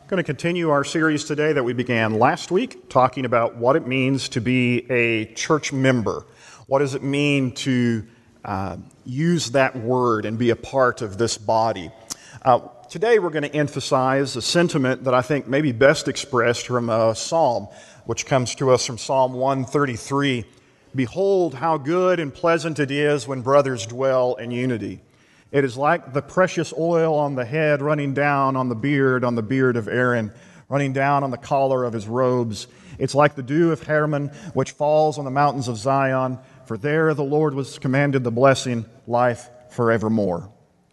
Going to continue our series today that we began last week, talking about what it means to be a church member. What does it mean to use that word and be a part of this body? Today we're going to emphasize a sentiment that I think may be best expressed from a psalm, which comes to us from Psalm 133. Behold, how good and pleasant it is when brothers dwell in unity. It is like the precious oil on the head running down on the beard of Aaron, running down on the collar of his robes. It's like the dew of Hermon, which falls on the mountains of Zion, for there the Lord was commanded the blessing, life forevermore.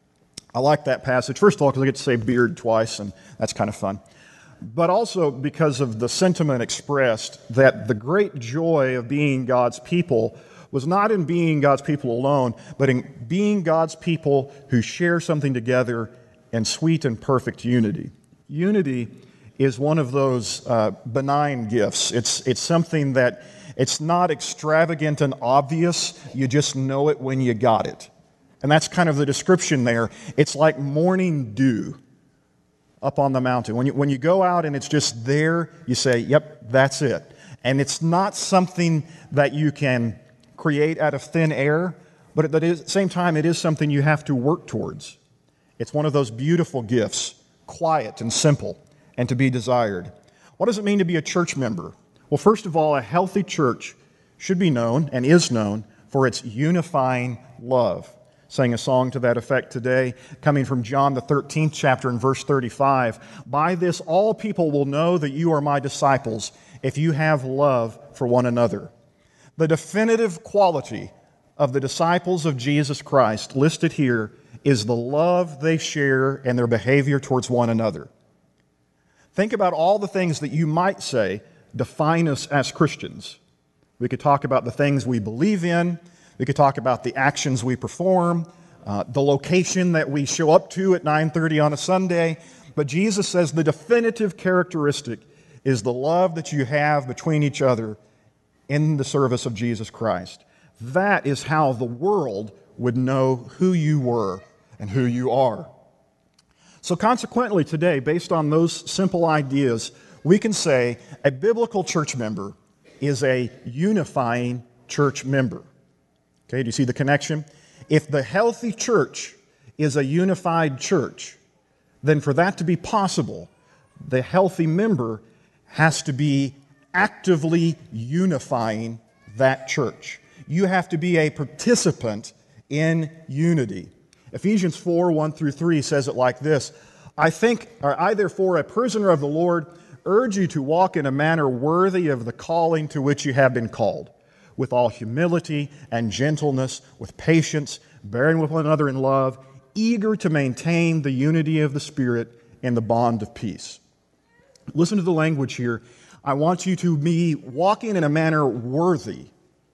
I like that passage, first of all, because I get to say beard twice, and that's kind of fun. But also because of the sentiment expressed that the great joy of being God's people was not in being God's people alone, but in being God's people who share something together in sweet and perfect unity. Unity is one of those benign gifts. It's something that it's not extravagant and obvious. You just know it when you got it. And that's kind of the description there. It's like morning dew up on the mountain. When you go out and it's just there, you say, yep, that's it. And it's not something that you can create out of thin air, but at the same time, it is something you have to work towards. It's one of those beautiful gifts, quiet and simple, and to be desired. What does it mean to be a church member? Well, first of all, a healthy church should be known and is known for its unifying love. Sang a song to that effect today, coming from John the 13th chapter in verse 35. By this all people will know that you are my disciples, if you have love for one another. The definitive quality of the disciples of Jesus Christ listed here is the love they share and their behavior towards one another. Think about all the things that you might say define us as Christians. We could talk about the things we believe in. We could talk about the actions we perform, the location that we show up to at 9:30 on a Sunday. But Jesus says the definitive characteristic is the love that you have between each other in the service of Jesus Christ. That is how the world would know who you were and who you are. So consequently today, based on those simple ideas, we can say a biblical church member is a unifying church member. Okay, do you see the connection? If the healthy church is a unified church, then for that to be possible, the healthy member has to be actively unifying that church. You have to be a participant in unity. Ephesians 4:1-3 says it like this: I therefore, a prisoner of the Lord, urge you to walk in a manner worthy of the calling to which you have been called, with all humility and gentleness, with patience, bearing with one another in love, eager to maintain the unity of the Spirit in the bond of peace. Listen to the language here. I want you to be walking in a manner worthy.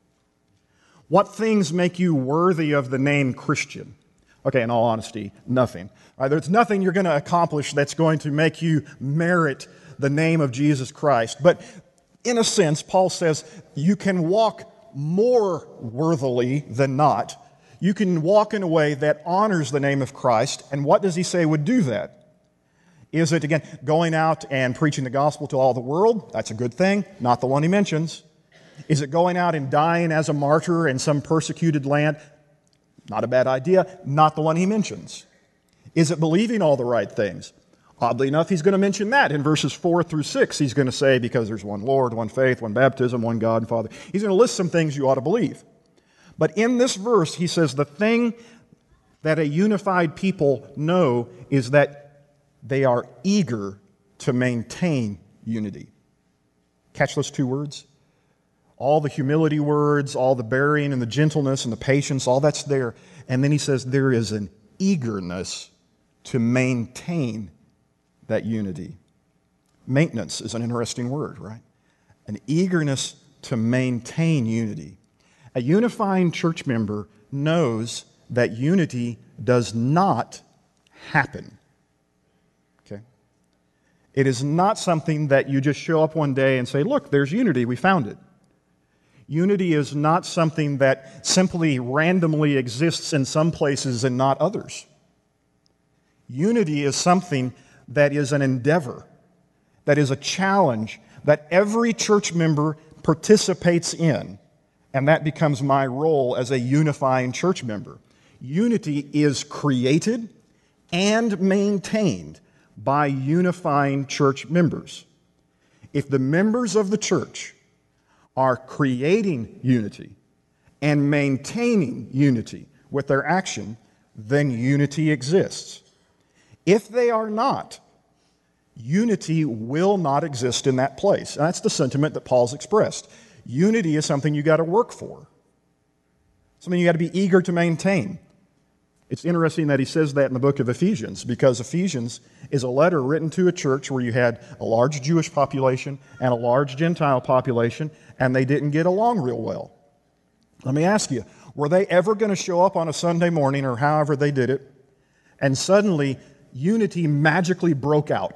What things make you worthy of the name Christian? Okay, in all honesty, nothing. There's nothing you're going to accomplish that's going to make you merit the name of Jesus Christ. But in a sense, Paul says you can walk more worthily than not. You can walk in a way that honors the name of Christ. And what does he say would do that? Is it, again, going out and preaching the gospel to all the world? That's a good thing, not the one he mentions. Is it going out and dying as a martyr in some persecuted land? Not a bad idea, not the one he mentions. Is it believing all the right things? Oddly enough, he's going to mention that in verses 4-6. He's going to say, because there's one Lord, one faith, one baptism, one God and Father. He's going to list some things you ought to believe. But in this verse, he says the thing that a unified people know is that they are eager to maintain unity. Catch those two words? All the humility words, all the bearing and the gentleness and the patience, all that's there. And then he says there is an eagerness to maintain that unity. Maintenance is an interesting word, right? An eagerness to maintain unity. A unifying church member knows that unity does not happen. It is not something that you just show up one day and say, look, there's unity, we found it. Unity is not something that simply randomly exists in some places and not others. Unity is something that is an endeavor. that is a challenge that every church member participates in, and that becomes my role as a unifying church member. Unity is created and maintained by unifying church members. If the members of the church are creating unity and maintaining unity with their action, then unity exists. If they are not, unity will not exist in that place. And that's the sentiment that Paul's expressed. Unity is something you got to work for, something you got to be eager to maintain. It's interesting that he says that in the book of Ephesians, because Ephesians is a letter written to a church where you had a large Jewish population and a large Gentile population, and they didn't get along real well. Let me ask you, were they ever going to show up on a Sunday morning, or however they did it, and suddenly unity magically broke out?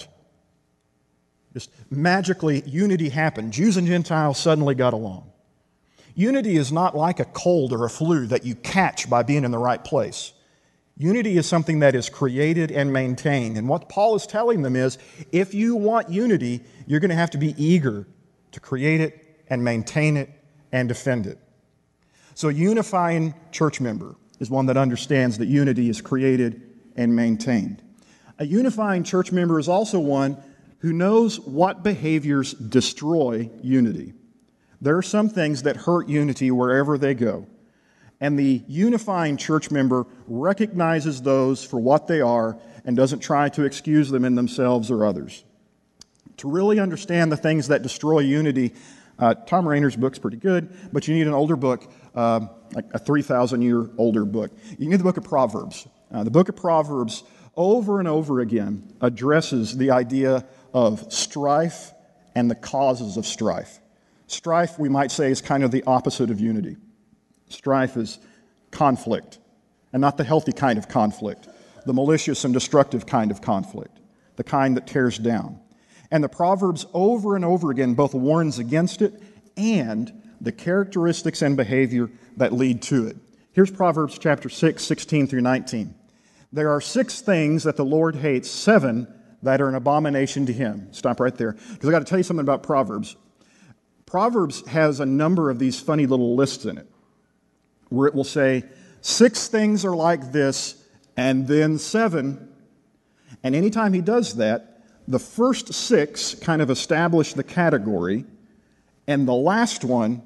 Just magically, unity happened. Jews and Gentiles suddenly got along. Unity is not like a cold or a flu that you catch by being in the right place. Unity is something that is created and maintained. And what Paul is telling them is, if you want unity, you're going to have to be eager to create it and maintain it and defend it. So a unifying church member is one that understands that unity is created and maintained. A unifying church member is also one who knows what behaviors destroy unity. There are some things that hurt unity wherever they go. And the unifying church member recognizes those for what they are and doesn't try to excuse them in themselves or others. To really understand the things that destroy unity, Tom Rainer's book's pretty good, but you need an older book, like a 3,000-year older book. You need the book of Proverbs. The book of Proverbs, over and over again, addresses the idea of strife and the causes of strife. Strife, we might say, is kind of the opposite of unity. Strife is conflict, and not the healthy kind of conflict, the malicious and destructive kind of conflict, the kind that tears down. And the Proverbs over and over again both warns against it and the characteristics and behavior that lead to it. Here's Proverbs chapter 6, 16 through 19. There are 6 things that the Lord hates, 7 that are an abomination to him. Stop right there, because I've got to tell you something about Proverbs. Proverbs has a number of these funny little lists in it, where it will say, 6 things are like this, and then 7. And anytime he does that, the first 6 kind of establish the category, and the last one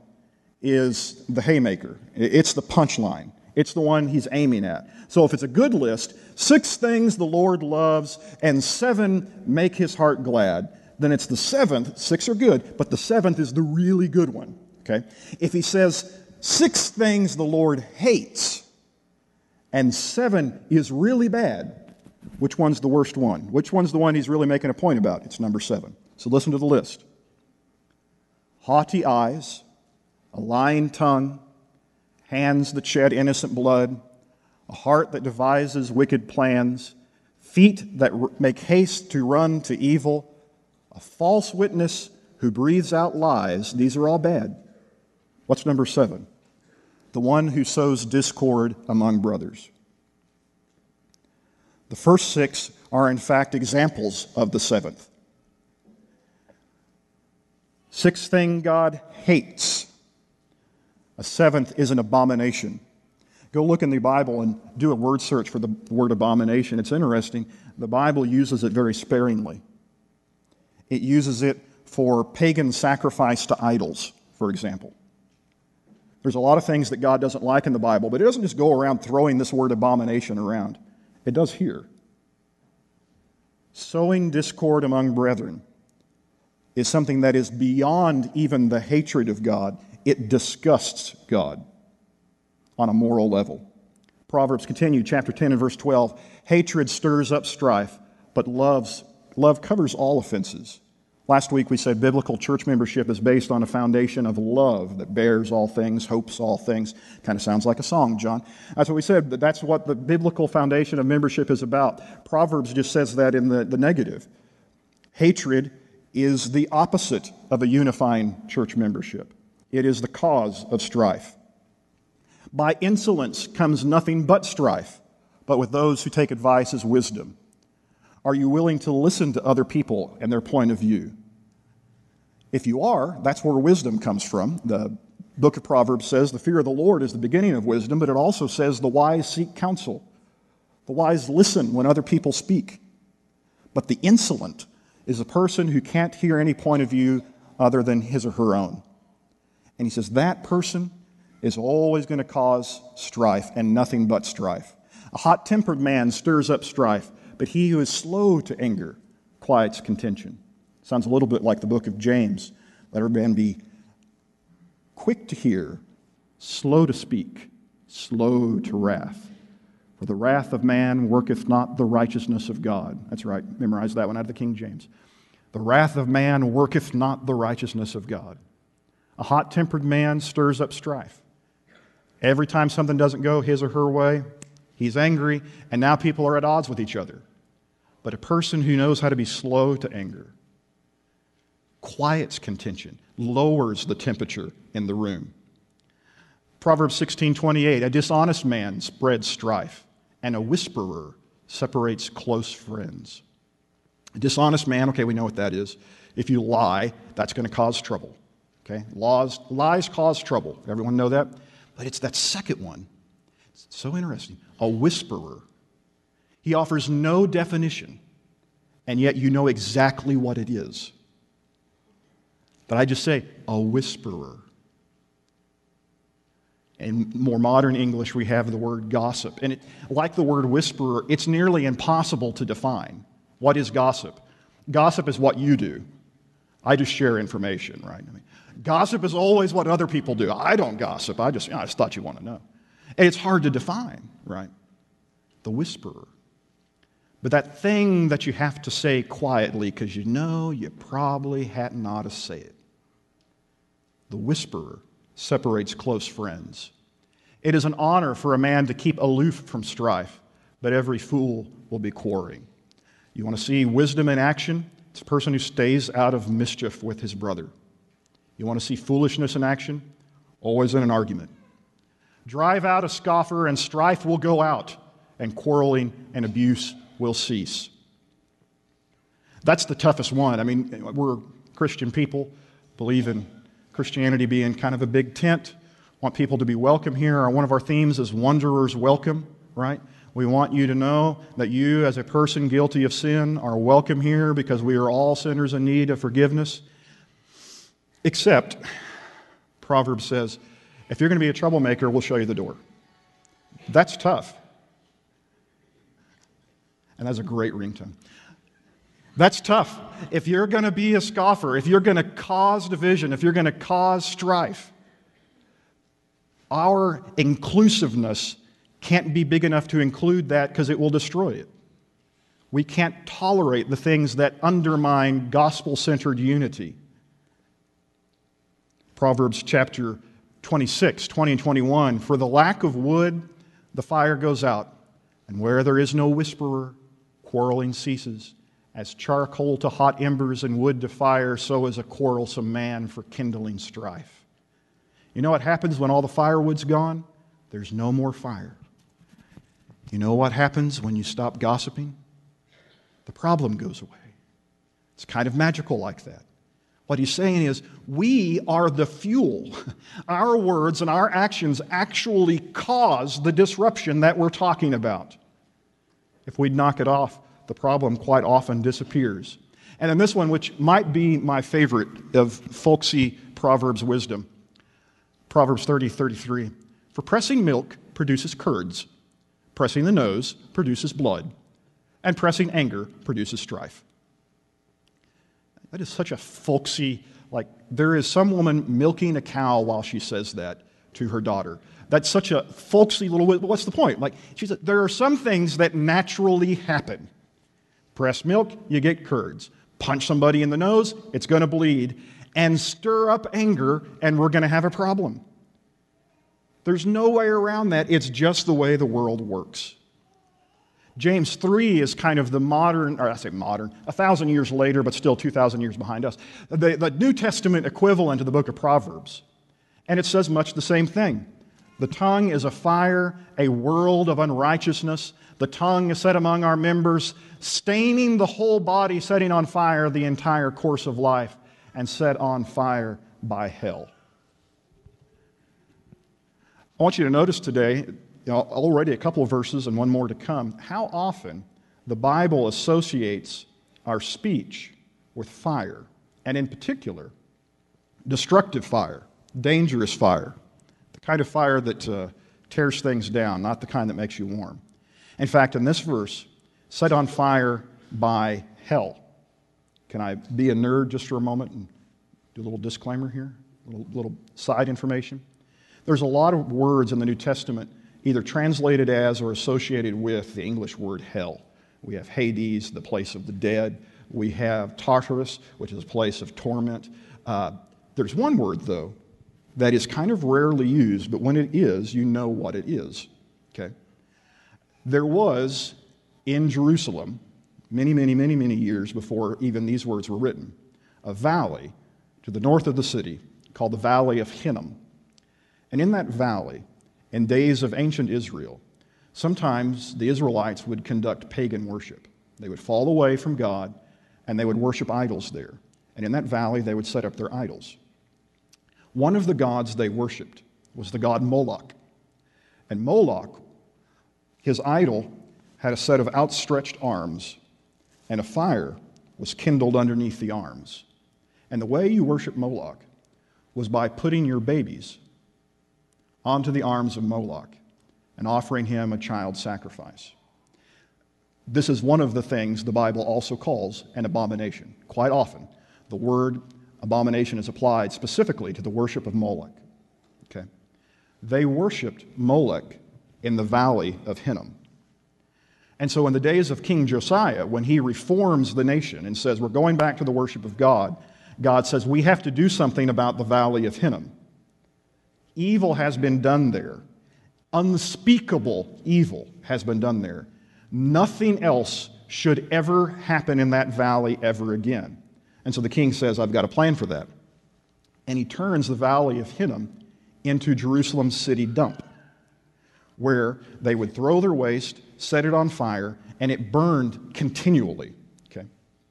is the haymaker. It's the punchline. It's the one he's aiming at. So if it's a good list, 6 things the Lord loves, and 7 make his heart glad, then it's the 7th, 6 are good, but the 7th is the really good one. Okay? If he says 6 things the Lord hates, and 7 is really bad, which one's the worst one? Which one's the one he's really making a point about? It's number 7. So listen to the list. Haughty eyes, a lying tongue, hands that shed innocent blood, a heart that devises wicked plans, feet that make haste to run to evil, a false witness who breathes out lies. These are all bad. What's number 7? The one who sows discord among brothers. The first 6 are in fact examples of the 7th. 6th thing God hates. A 7th is an abomination. Go look in the Bible and do a word search for the word abomination. It's interesting. The Bible uses it very sparingly. It uses it for pagan sacrifice to idols, for example. There's a lot of things that God doesn't like in the Bible, but it doesn't just go around throwing this word abomination around. It does here. Sowing discord among brethren is something that is beyond even the hatred of God. It disgusts God on a moral level. Proverbs continue, chapter 10 and verse 12. Hatred stirs up strife, but love covers all offenses. Last week we said biblical church membership is based on a foundation of love that bears all things, hopes all things. Kind of sounds like a song, John. That's what we said. That's what the biblical foundation of membership is about. Proverbs just says that in the negative. Hatred is the opposite of a unifying church membership. It is the cause of strife. By insolence comes nothing but strife, but with those who take advice is wisdom. Are you willing to listen to other people and their point of view? If you are, that's where wisdom comes from. The book of Proverbs says the fear of the Lord is the beginning of wisdom, but it also says the wise seek counsel. The wise listen when other people speak. But the insolent is a person who can't hear any point of view other than his or her own. And he says that person is always going to cause strife and nothing but strife. A hot-tempered man stirs up strife, but he who is slow to anger quiets contention. Sounds a little bit like the book of James. Let every man be quick to hear, slow to speak, slow to wrath. For the wrath of man worketh not the righteousness of God. That's right, memorize that one out of the King James. The wrath of man worketh not the righteousness of God. A hot-tempered man stirs up strife. Every time something doesn't go his or her way, he's angry, and now people are at odds with each other. But a person who knows how to be slow to anger quiets contention, lowers the temperature in the room. Proverbs 16:28, a dishonest man spreads strife, and a whisperer separates close friends. A dishonest man, okay, we know what that is. If you lie, that's going to cause trouble. Okay? Lies cause trouble. Everyone know that? But it's that second one. It's so interesting. A whisperer. He offers no definition, and yet you know exactly what it is. But I just say, a whisperer. In more modern English, we have the word gossip. And like the word whisperer, it's nearly impossible to define. What is gossip? Gossip is what you do. I just share information, right? Gossip is always what other people do. I don't gossip. I just thought you want to know. And it's hard to define, right? The whisperer. But that thing that you have to say quietly because you know you probably hadn't ought to say it. The whisperer separates close friends. It is an honor for a man to keep aloof from strife, but every fool will be quarreling. You want to see wisdom in action? It's a person who stays out of mischief with his brother. You want to see foolishness in action? Always in an argument. Drive out a scoffer and strife will go out, and quarreling and abuse will cease. That's the toughest one. I mean, we're Christian people, believe in Christianity being kind of a big tent, want people to be welcome here. One of our themes is wanderers welcome, right? We want you to know that you, as a person guilty of sin, are welcome here because we are all sinners in need of forgiveness. Except, Proverbs says, if you're going to be a troublemaker, we'll show you the door. That's tough. And that's a great ringtone. That's tough. If you're going to be a scoffer, if you're going to cause division, if you're going to cause strife, our inclusiveness can't be big enough to include that because it will destroy it. We can't tolerate the things that undermine gospel-centered unity. Proverbs chapter 26, 20 and 21, for the lack of wood, the fire goes out, and where there is no whisperer, quarreling ceases. As charcoal to hot embers and wood to fire, so is a quarrelsome man for kindling strife. You know what happens when all the firewood's gone? There's no more fire. You know what happens when you stop gossiping? The problem goes away. It's kind of magical like that. What he's saying is, we are the fuel. Our words and our actions actually cause the disruption that we're talking about. If we knock it off, the problem quite often disappears. And in this one, which might be my favorite of folksy Proverbs wisdom, Proverbs 30:33, for pressing milk produces curds, pressing the nose produces blood, and pressing anger produces strife. That is such a folksy, like there is some woman milking a cow while she says that to her daughter. That's such a folksy little, what's the point? Like she said, there are some things that naturally happen. Press milk, you get curds. Punch somebody in the nose, it's going to bleed. And stir up anger, and we're going to have a problem. There's no way around that. It's just the way the world works. James 3 is kind of the modern, or I say modern, 1,000 years later, but still 2,000 years behind us, the New Testament equivalent to the book of Proverbs. And it says much the same thing. The tongue is a fire, a world of unrighteousness. The tongue is set among our members, staining the whole body, setting on fire the entire course of life, and set on fire by hell. I want you to notice today, already a couple of verses and one more to come, how often the Bible associates our speech with fire, and in particular, destructive fire, dangerous fire, the kind of fire that tears things down, not the kind that makes you warm. In fact, in this verse, set on fire by hell. Can I be a nerd just for a moment and do a little disclaimer here, a little side information? There's a lot of words in the New Testament either translated as or associated with the English word hell. We have Hades, the place of the dead. We have Tartarus, which is a place of torment. There's one word, though, that is kind of rarely used, but when it is, you know what it is. Okay? There was in Jerusalem, many years before even these words were written, a valley to the north of the city called the Valley of Hinnom. And in that valley, in days of ancient Israel, sometimes the Israelites would conduct pagan worship. They would fall away from God, and they would worship idols there. And in that valley, they would set up their idols. One of the gods they worshipped was the god Moloch. And Moloch, his idol, had a set of outstretched arms, and a fire was kindled underneath the arms. And the way you worship Moloch was by putting your babies onto the arms of Moloch and offering him a child sacrifice. This is one of the things the Bible also calls an abomination. Quite often, the word abomination is applied specifically to the worship of Moloch. Okay? They worshipped Moloch in the valley of Hinnom. And so in the days of King Josiah, when he reforms the nation and says, we're going back to the worship of God, God says, we have to do something about the valley of Hinnom. Evil has been done there. Unspeakable evil has been done there. Nothing else should ever happen in that valley ever again. And so the king says, I've got a plan for that. And he turns the valley of Hinnom into Jerusalem's city dump, where they would throw their waste, set it on fire, and it burned continually. Okay?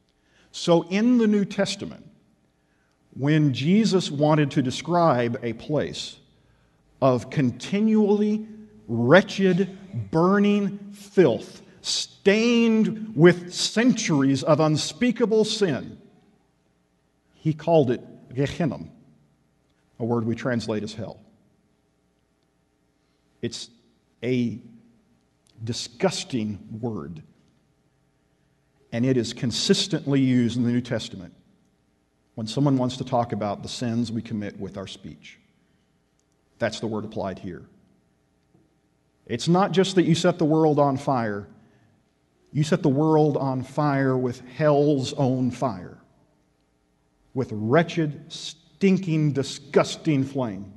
So in the New Testament, when Jesus wanted to describe a place of continually wretched, burning filth, stained with centuries of unspeakable sin, he called it Gehenna, a word we translate as hell. It's a disgusting word, and it is consistently used in the New Testament when someone wants to talk about the sins we commit with our speech. That's the word applied here. It's not just that you set the world on fire. You set the world on fire with hell's own fire, with wretched, stinking, disgusting flame.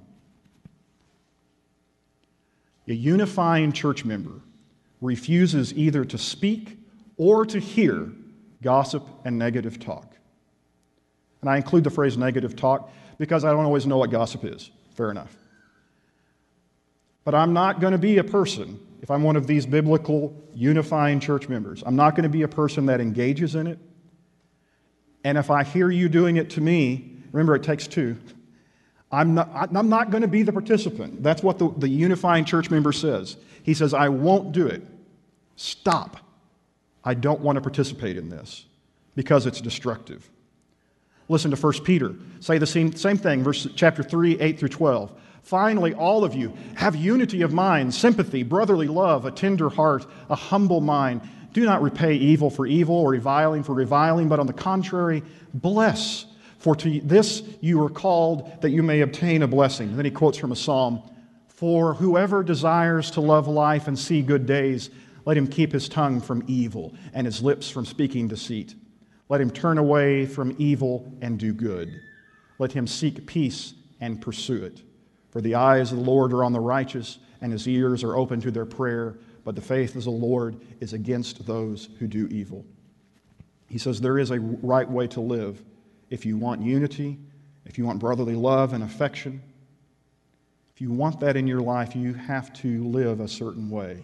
A unifying church member refuses either to speak or to hear gossip and negative talk. And I include the phrase negative talk because I don't always know what gossip is. Fair enough. But I'm not going to be a person, if I'm one of these biblical unifying church members, I'm not going to be a person that engages in it. And if I hear you doing it to me, remember it takes two, I'm not going to be the participant. That's what the unifying church member says. He says, I won't do it. Stop. I don't want to participate in this because it's destructive. Listen to 1 Peter. Say the same thing, chapter 3, 8 through 12. Finally, all of you, have unity of mind, sympathy, brotherly love, a tender heart, a humble mind. Do not repay evil for evil or reviling for reviling, but on the contrary, bless. For to this you are called that you may obtain a blessing. And then he quotes from a psalm, for whoever desires to love life and see good days, let him keep his tongue from evil and his lips from speaking deceit. Let him turn away from evil and do good. Let him seek peace and pursue it. For the eyes of the Lord are on the righteous, and his ears are open to their prayer, but the faith of the Lord is against those who do evil. He says there is a right way to live. If you want unity, if you want brotherly love and affection, if you want that in your life, you have to live a certain way.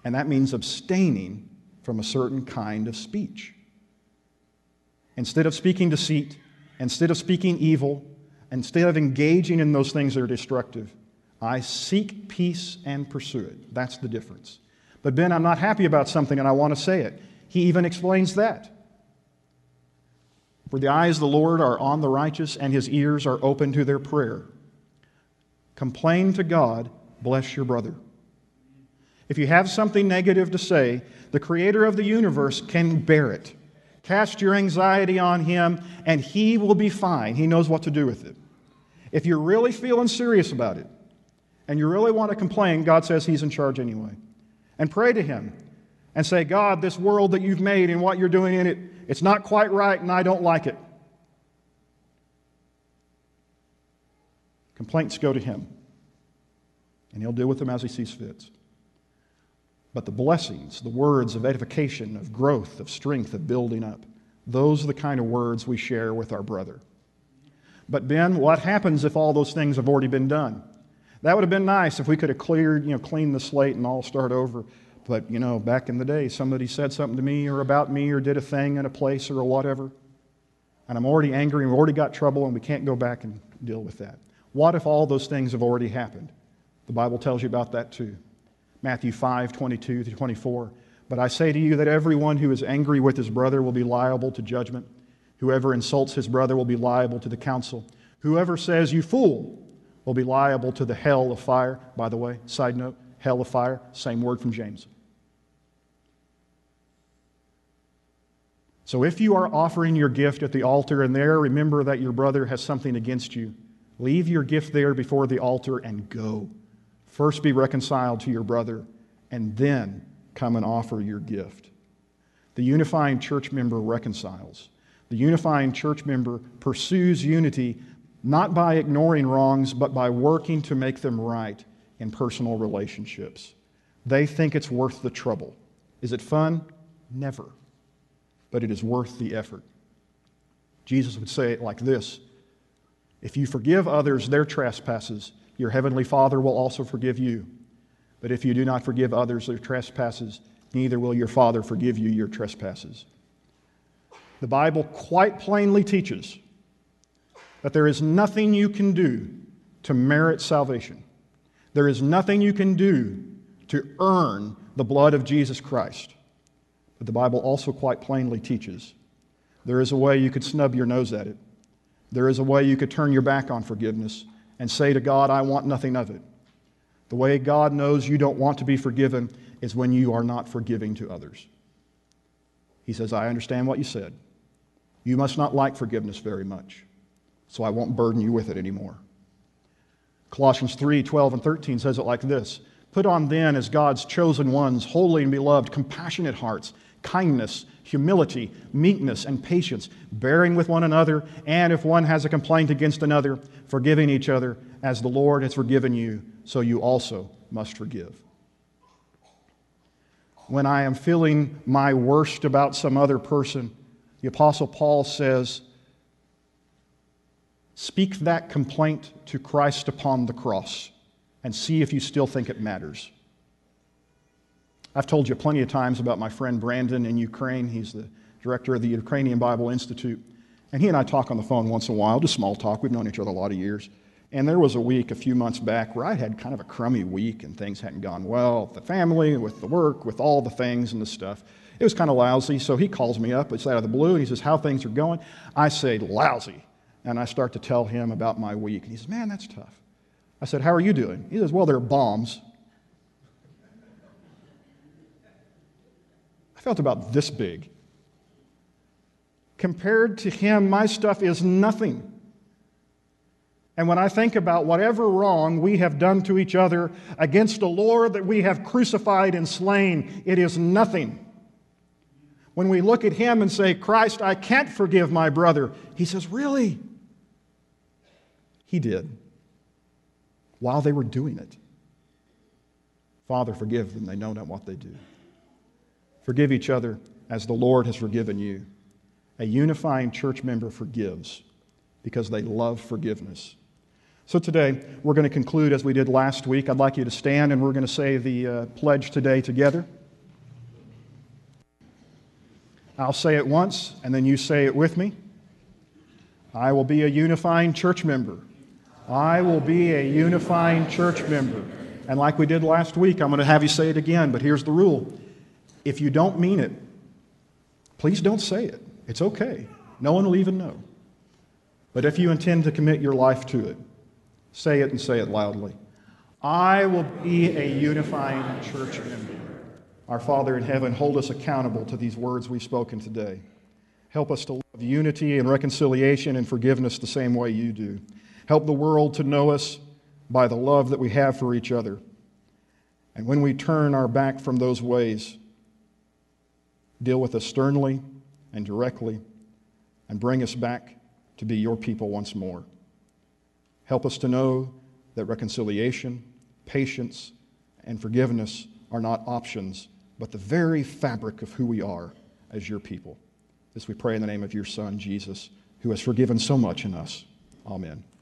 And that means abstaining from a certain kind of speech. Instead of speaking deceit, instead of speaking evil, instead of engaging in those things that are destructive, I seek peace and pursue it. That's the difference. But Ben, I'm not happy about something and I want to say it. He even explains that. For the eyes of the Lord are on the righteous and His ears are open to their prayer. Complain to God, bless your brother. If you have something negative to say, the Creator of the universe can bear it. Cast your anxiety on Him and He will be fine. He knows what to do with it. If you're really feeling serious about it and you really want to complain, God says He's in charge anyway. And pray to Him and say, God, this world that you've made and what you're doing in it, it's not quite right and I don't like it. Complaints go to Him and He'll deal with them as He sees fit. But the blessings, the words of edification, of growth, of strength, of building up, those are the kind of words we share with our brother. But Ben, what happens if all those things have already been done? That would have been nice if we could have cleaned the slate and all start over. But, back in the day, somebody said something to me or about me or did a thing in a place or whatever, and I'm already angry and we've already got trouble and we can't go back and deal with that. What if all those things have already happened? The Bible tells you about that too. Matthew 5:22-24. But I say to you that everyone who is angry with his brother will be liable to judgment. Whoever insults his brother will be liable to the council. Whoever says, you fool, will be liable to the hell of fire. By the way, side note, hell of fire, same word from James. So if you are offering your gift at the altar and there remember that your brother has something against you, leave your gift there before the altar and go. First be reconciled to your brother, and then come and offer your gift. The unifying church member reconciles. The unifying church member pursues unity not by ignoring wrongs, but by working to make them right in personal relationships. They think it's worth the trouble. Is it fun? Never. But it is worth the effort. Jesus would say it like this: if you forgive others their trespasses, your heavenly Father will also forgive you. But if you do not forgive others their trespasses, neither will your Father forgive you your trespasses. The Bible quite plainly teaches that there is nothing you can do to merit salvation. There is nothing you can do to earn the blood of Jesus Christ. But the Bible also quite plainly teaches there is a way you could snub your nose at it. There is a way you could turn your back on forgiveness and say to God, I want nothing of it. The way God knows you don't want to be forgiven is when you are not forgiving to others. He says, I understand what you said. You must not like forgiveness very much, so I won't burden you with it anymore. Colossians 3:12 and 13 says it like this: put on then as God's chosen ones, holy and beloved, compassionate hearts, kindness, humility, meekness, and patience, bearing with one another, and if one has a complaint against another, forgiving each other, as the Lord has forgiven you, so you also must forgive. When I am feeling my worst about some other person, the Apostle Paul says, speak that complaint to Christ upon the cross and see if you still think it matters. I've told you plenty of times about my friend Brandon in Ukraine. He's the director of the Ukrainian Bible Institute. And he and I talk on the phone once in a while, just small talk. We've known each other a lot of years. And there was a week a few months back where I had kind of a crummy week and things hadn't gone well with the family, with the work, with all the things and the stuff. It was kind of lousy. So he calls me up. It's out of the blue. And he says, how things are going? I say, lousy. And I start to tell him about my week. And he says, man, that's tough. I said, how are you doing? He says, well, there are bombs. I felt about this big. Compared to him, my stuff is nothing. And when I think about whatever wrong we have done to each other against a Lord that we have crucified and slain, it is nothing. When we look at him and say, Christ, I can't forgive my brother, he says, really? He did. While they were doing it. Father, forgive them. They know not what they do. Forgive each other as the Lord has forgiven you. A unifying church member forgives because they love forgiveness. So today, we're going to conclude as we did last week. I'd like you to stand and we're going to say the pledge today together. I'll say it once and then you say it with me. I will be a unifying church member. I will be a unifying church member. And like we did last week, I'm going to have you say it again, but here's the rule. If you don't mean it, please don't say it. It's okay. No one will even know. But if you intend to commit your life to it, say it and say it loudly. I will be a unifying church member. Our Father in heaven, hold us accountable to these words we've spoken today. Help us to love unity and reconciliation and forgiveness the same way you do. Help the world to know us by the love that we have for each other. And when we turn our back from those ways, deal with us sternly and directly and bring us back to be your people once more. Help us to know that reconciliation, patience, and forgiveness are not options, but the very fabric of who we are as your people. This we pray in the name of your Son, Jesus, who has forgiven so much in us. Amen.